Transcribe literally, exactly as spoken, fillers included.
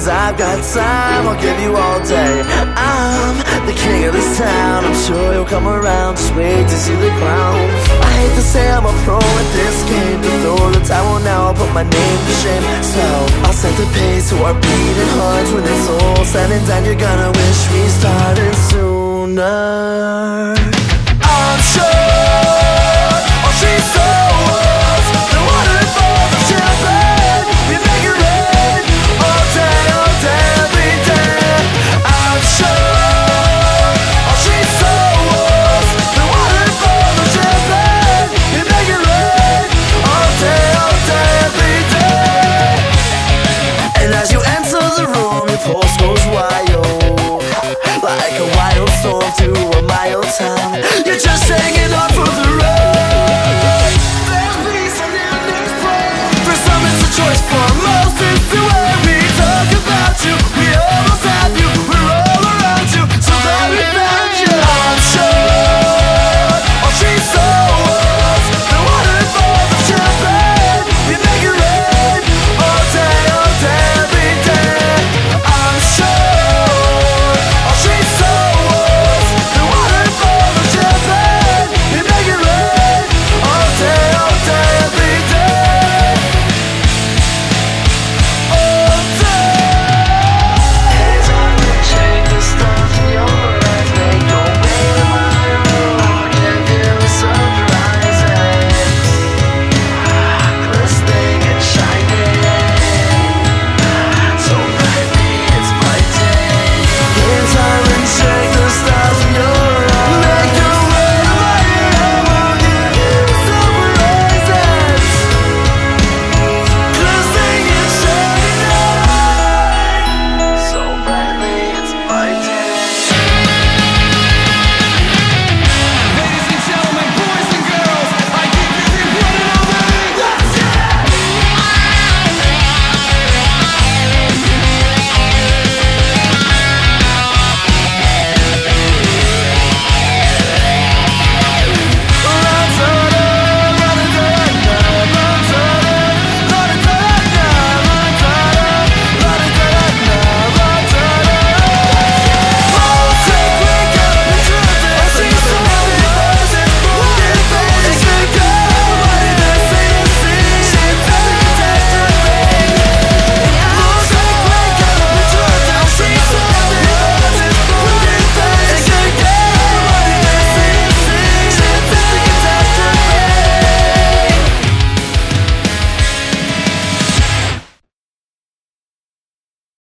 Cause I've got time, I'll give you all day. I'm the king of this town, I'm sure you'll come around. Just wait to see the crown. I hate to say I'm a pro at this game, to throw the towel now, I'll put my name to shame. So I'll set the pace to our beating hearts. When it's all said and done, you're gonna wish we started sooner. I'm sure